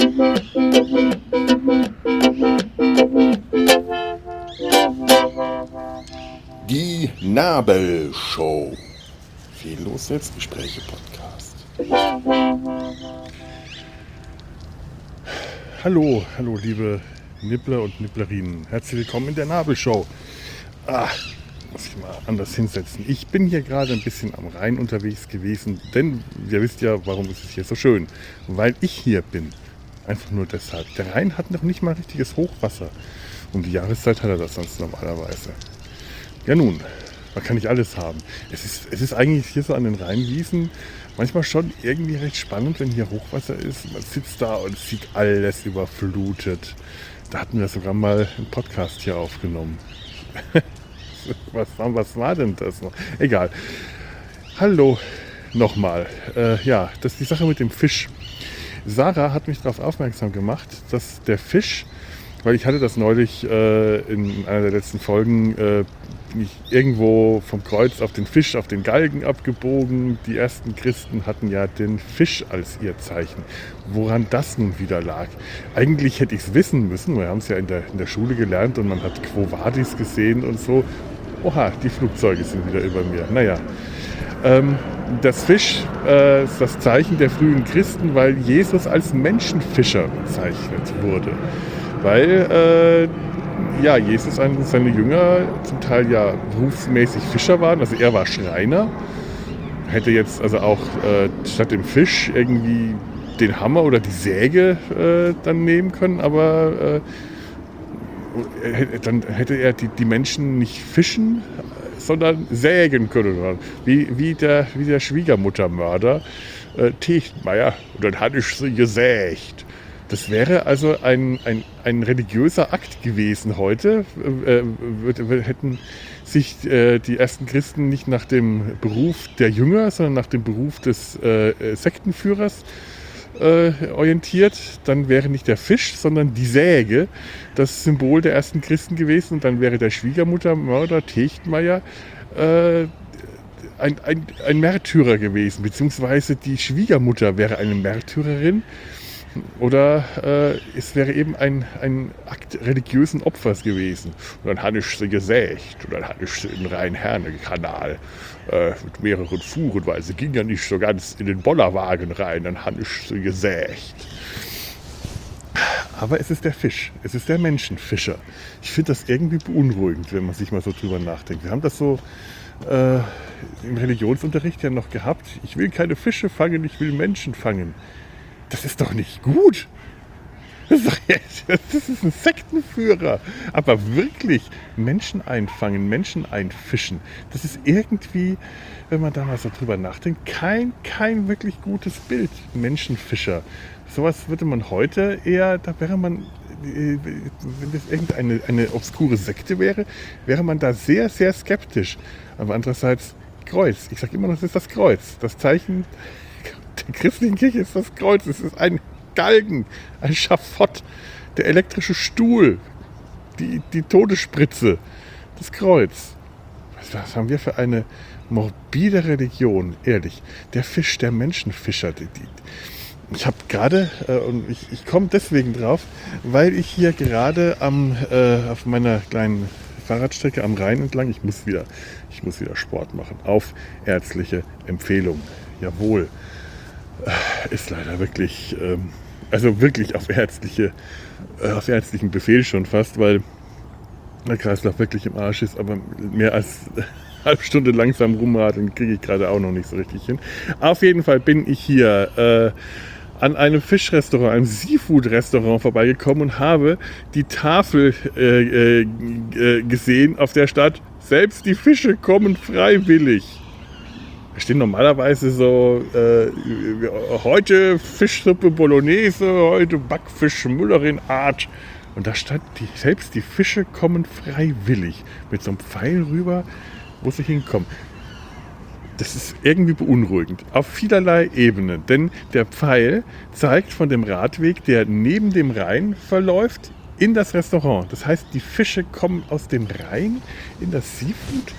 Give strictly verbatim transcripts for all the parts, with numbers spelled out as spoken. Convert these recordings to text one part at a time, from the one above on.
Die Nabelshow. Fehllos Selbstgespräche Podcast. Hallo, hallo liebe Nippler und Nipplerinnen. Herzlich willkommen in der Nabelshow. Ah, muss ich mal anders hinsetzen. Ich bin hier gerade ein bisschen am Rhein unterwegs gewesen, denn ihr wisst ja, warum ist es hier so schön. Weil ich hier bin. Einfach nur deshalb. Der Rhein hat noch nicht mal richtiges Hochwasser. Um die Jahreszeit hat er das sonst normalerweise. Ja nun, man kann nicht alles haben. Es ist, es ist eigentlich hier so an den Rheinwiesen manchmal schon irgendwie recht spannend, wenn hier Hochwasser ist. Man sitzt da und sieht alles überflutet. Da hatten wir sogar mal einen Podcast hier aufgenommen. was, war, was war denn das noch? Egal. Hallo nochmal. Äh, ja, das ist die Sache mit dem Fisch. Sarah hat mich darauf aufmerksam gemacht, dass der Fisch, weil ich hatte das neulich äh, in einer der letzten Folgen äh, nicht irgendwo vom Kreuz auf den Fisch, auf den Galgen abgebogen. Die ersten Christen hatten ja den Fisch als ihr Zeichen. Woran das nun wieder lag? Eigentlich hätte ich es wissen müssen. Wir haben es ja in der, in der Schule gelernt und man hat Quo Vadis gesehen und so. Oha, die Flugzeuge sind wieder über mir. Naja, ähm, das Fisch äh, ist das Zeichen der frühen Christen, weil Jesus als Menschenfischer bezeichnet wurde. Weil äh, ja, Jesus und seine Jünger zum Teil ja berufsmäßig Fischer waren. Also er war Schreiner. Hätte jetzt also auch äh, statt dem Fisch irgendwie den Hammer oder die Säge äh, dann nehmen können. Aber äh, dann hätte er die, die Menschen nicht fischen, sondern sägen können. Wie, wie, der, wie der Schwiegermuttermörder äh, Techtmeier. Und dann hatte ich sie gesägt. Das wäre also ein, ein, ein religiöser Akt gewesen heute. Äh, äh, hätten sich äh, die ersten Christen nicht nach dem Beruf der Jünger, sondern nach dem Beruf des äh, Sektenführers äh, orientiert, dann wäre nicht der Fisch, sondern die Säge das Symbol der ersten Christen gewesen. Und dann wäre der Schwiegermuttermörder Techtmeier äh, ein, ein, ein Märtyrer gewesen, beziehungsweise die Schwiegermutter wäre eine Märtyrerin. Oder äh, es wäre eben ein, ein Akt religiösen Opfers gewesen. Und dann hatte ich sie gesägt. Und dann hatte ich sie in den Rhein-Herne-Kanal äh, mit mehreren Fuhren, weil sie ging ja nicht so ganz in den Bollerwagen rein. Dann hatte ich sie gesägt. Aber es ist der Fisch. Es ist der Menschenfischer. Ich finde das irgendwie beunruhigend, wenn man sich mal so drüber nachdenkt. Wir haben das so äh, im Religionsunterricht ja noch gehabt. Ich will keine Fische fangen, ich will Menschen fangen. Das ist doch nicht gut. Das ist, doch, das ist ein Sektenführer. Aber wirklich Menschen einfangen, Menschen einfischen. Das ist irgendwie, wenn man da mal so drüber nachdenkt, kein, kein wirklich gutes Bild. Menschenfischer. Sowas würde man heute eher, da wäre man, wenn das irgendeine eine obskure Sekte wäre, wäre man da sehr, sehr skeptisch. Aber andererseits Kreuz. Ich sage immer noch, das ist das Kreuz. Das Zeichen der christlichen Kirche ist das Kreuz. Es ist ein Galgen, ein Schafott, der elektrische Stuhl, die, die Todesspritze, das Kreuz. Was, was haben wir für eine morbide Religion, ehrlich. Der Fisch, der Menschenfischer. Die, die. Ich habe gerade, äh, und ich, ich komme deswegen drauf, weil ich hier gerade am, äh, auf meiner kleinen Fahrradstrecke am Rhein entlang, ich muss wieder, ich muss wieder Sport machen, auf ärztliche Empfehlung. Jawohl. Ist leider wirklich, ähm, also wirklich auf ärztliche, äh, auf ärztlichen Befehl schon fast, weil der Kreislauf wirklich im Arsch ist, aber mehr als eine halbe Stunde langsam rumradeln kriege ich gerade auch noch nicht so richtig hin. Auf jeden Fall bin ich hier äh, an einem Fischrestaurant, einem Seafood-Restaurant vorbeigekommen und habe die Tafel äh, äh, gesehen, auf der stand, selbst die Fische kommen freiwillig. Da stehen normalerweise so, äh, heute Fischsuppe Bolognese, heute Backfisch Müllerin-Art. Und da stand, die, selbst die Fische kommen freiwillig. Mit so einem Pfeil rüber, wo sie hinkommen. Das ist irgendwie beunruhigend. Auf vielerlei Ebenen. Denn der Pfeil zeigt von dem Radweg, der neben dem Rhein verläuft, in das Restaurant. Das heißt, die Fische kommen aus dem Rhein in das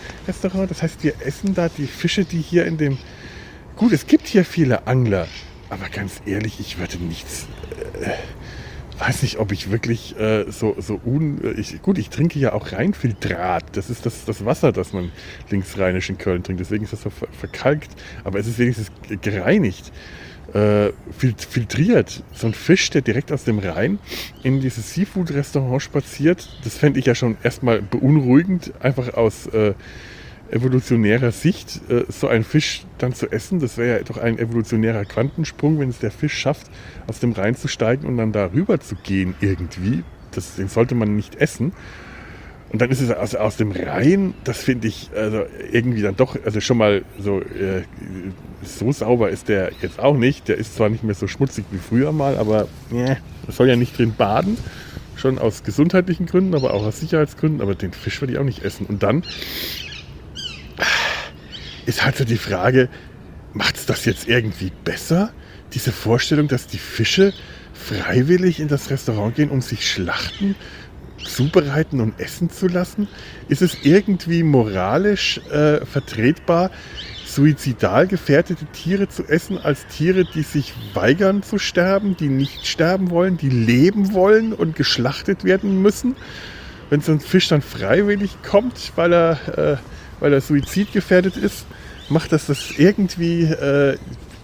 Seafood-Restaurant. Das heißt, wir essen da die Fische, die hier in dem... Gut, es gibt hier viele Angler, aber ganz ehrlich, ich würde nichts... Äh, weiß nicht, ob ich wirklich äh, so, so un... Ich, gut, ich trinke ja auch Rheinfiltrat. Das ist das, das Wasser, das man linksrheinisch in Köln trinkt. Deswegen ist das so ver- verkalkt. Aber es ist wenigstens gereinigt. Äh, fil- filtriert. So ein Fisch, der direkt aus dem Rhein in dieses Seafood-Restaurant spaziert, das fände ich ja schon erstmal beunruhigend. Einfach aus... Äh, evolutionärer Sicht, äh, so einen Fisch dann zu essen, das wäre ja doch ein evolutionärer Quantensprung, wenn es der Fisch schafft, aus dem Rhein zu steigen und dann da rüber zu gehen irgendwie. Das, den sollte man nicht essen. Und dann ist es aus, aus dem Rhein, das finde ich also irgendwie dann doch, also schon mal so, äh, so sauber ist der jetzt auch nicht. Der ist zwar nicht mehr so schmutzig wie früher mal, aber äh, das soll ja nicht drin baden. Schon aus gesundheitlichen Gründen, aber auch aus Sicherheitsgründen. Aber den Fisch würde ich auch nicht essen. Und dann ist halt so die Frage, macht es das jetzt irgendwie besser? Diese Vorstellung, dass die Fische freiwillig in das Restaurant gehen, um sich schlachten, zubereiten und essen zu lassen? Ist es irgendwie moralisch äh, vertretbar, suizidal gefährdete Tiere zu essen, als Tiere, die sich weigern zu sterben, die nicht sterben wollen, die leben wollen und geschlachtet werden müssen? Wenn so ein Fisch dann freiwillig kommt, weil er... Äh, weil er suizidgefährdet ist, macht das das irgendwie... Äh,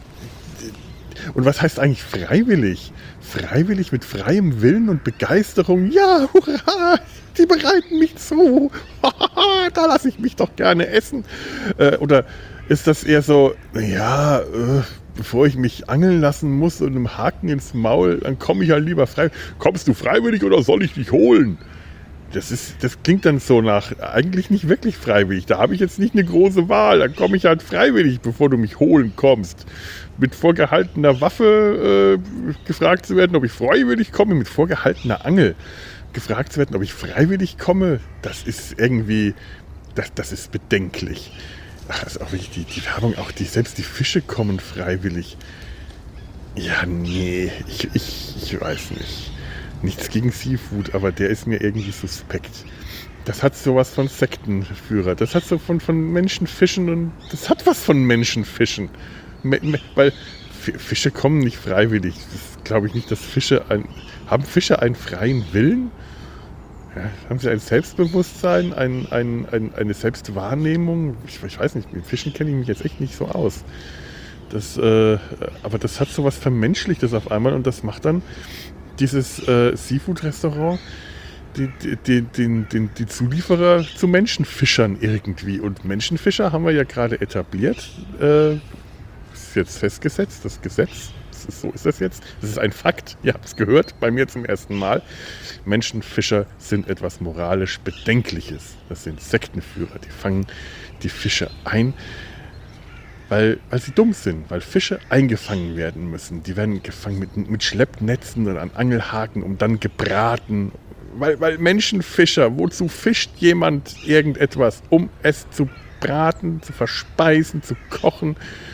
und was heißt eigentlich freiwillig? Freiwillig mit freiem Willen und Begeisterung. Ja, hurra, die bereiten mich zu. Da lasse ich mich doch gerne essen. Äh, oder ist das eher so, ja, äh, bevor ich mich angeln lassen muss und einem Haken ins Maul, dann komme ich halt lieber frei. Kommst du freiwillig oder soll ich dich holen? Das ist, das klingt dann so nach, eigentlich nicht wirklich freiwillig. Da habe ich jetzt nicht eine große Wahl. Da komme ich halt freiwillig, bevor du mich holen kommst. Mit vorgehaltener Waffe äh, gefragt zu werden, ob ich freiwillig komme. Mit vorgehaltener Angel gefragt zu werden, ob ich freiwillig komme. Das ist irgendwie, das, das ist bedenklich. Ach, also auch wirklich die, die Werbung, auch die, selbst die Fische kommen freiwillig. Ja, nee, ich, ich, ich weiß nicht. Nichts gegen Seafood, aber der ist mir irgendwie suspekt. Das hat sowas von Sektenführer. Das hat so von, von Menschenfischen und das hat was von Menschenfischen. Me, me, weil F- Fische kommen nicht freiwillig. Das glaube ich nicht, dass Fische ein, haben Fische einen freien Willen? Ja, haben sie ein Selbstbewusstsein, ein, ein, ein, eine Selbstwahrnehmung? Ich, ich weiß nicht, mit Fischen kenne ich mich jetzt echt nicht so aus. Das, äh, aber das hat sowas Vermenschlichtes auf einmal und das macht dann dieses äh, Seafood-Restaurant, die, die, die, die, die, die Zulieferer zu Menschenfischern irgendwie. Und Menschenfischer haben wir ja gerade etabliert. Äh, ist jetzt festgesetzt, das Gesetz. Das ist, so ist das jetzt. Das ist ein Fakt. Ihr habt es gehört, bei mir zum ersten Mal. Menschenfischer sind etwas moralisch Bedenkliches. Das sind Sektenführer. Die fangen die Fische ein, Weil, weil sie dumm sind, weil Fische eingefangen werden müssen. Die werden gefangen mit, mit Schleppnetzen und an Angelhaken und dann gebraten. Weil, weil Menschenfischer, wozu fischt jemand irgendetwas? Um es zu braten, zu verspeisen, zu kochen,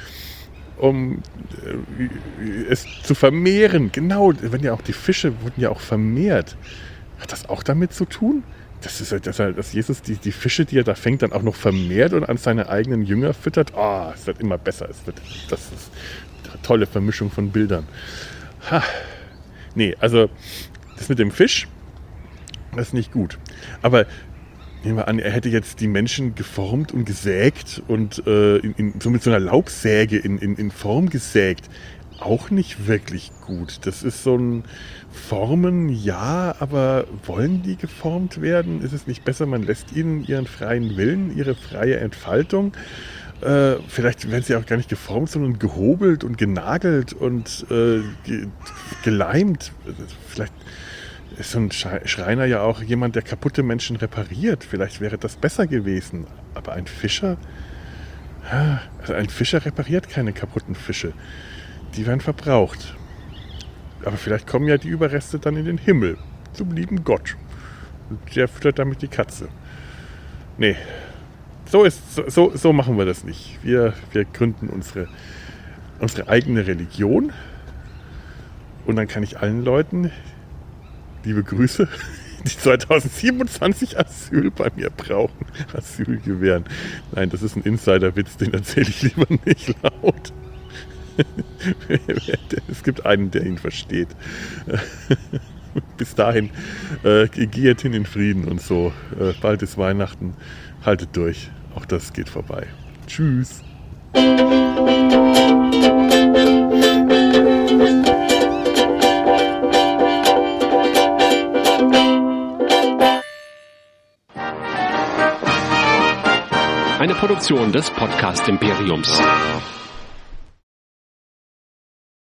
um äh, es zu vermehren. Genau, wenn ja auch die Fische wurden ja auch vermehrt. Hat das auch damit zu tun? Das ist halt, dass, er, dass Jesus die, die Fische, die er da fängt, dann auch noch vermehrt und an seine eigenen Jünger füttert. Oh, es wird immer besser. Es wird, das ist eine tolle Vermischung von Bildern. Ha. Nee, also das mit dem Fisch, das ist nicht gut. Aber nehmen wir an, er hätte jetzt die Menschen geformt und gesägt und äh, in, in, so mit so einer Laubsäge in, in, in Form gesägt. Auch nicht wirklich gut. Das ist so ein Formen, ja, aber wollen die geformt werden? Ist es nicht besser, man lässt ihnen ihren freien Willen, ihre freie Entfaltung? Äh, vielleicht werden sie auch gar nicht geformt, sondern gehobelt und genagelt und äh, ge- geleimt. Vielleicht ist so ein Schreiner ja auch jemand, der kaputte Menschen repariert. Vielleicht wäre das besser gewesen. Aber ein Fischer? Also ein Fischer repariert keine kaputten Fische. Die werden verbraucht. Aber vielleicht kommen ja die Überreste dann in den Himmel. Zum lieben Gott. Und der füttert damit die Katze. Nee. So, ist, so, so machen wir das nicht. Wir, wir gründen unsere, unsere eigene Religion. Und dann kann ich allen Leuten, liebe Grüße, die zwanzig siebenundzwanzig Asyl bei mir brauchen, Asyl gewähren. Nein, das ist ein Insiderwitz, den erzähle ich lieber nicht laut. Es gibt einen, der ihn versteht. Bis dahin, äh, geht hin in Frieden und so. Äh, bald ist Weihnachten. Haltet durch. Auch das geht vorbei. Tschüss. Eine Produktion des Podcast Imperiums.